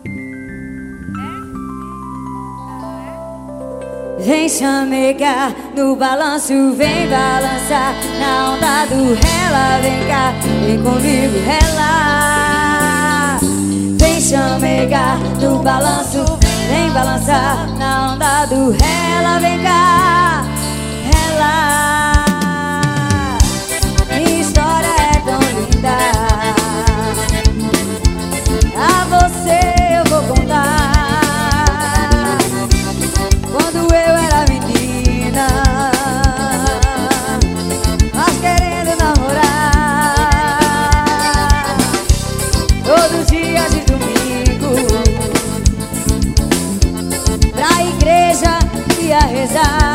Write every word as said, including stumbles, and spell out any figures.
Vem chamegar no balanço, vem balançar na onda do rela. Vem cá, vem comigo, rela. Vem chamegar no balanço, vem balançar na onda do rela. Vem cá, rela. Minha história é tão linda, a você eu vou contar. Quando eu era menina, mas querendo namorar, todos dias de domingo, pra igreja ia rezar.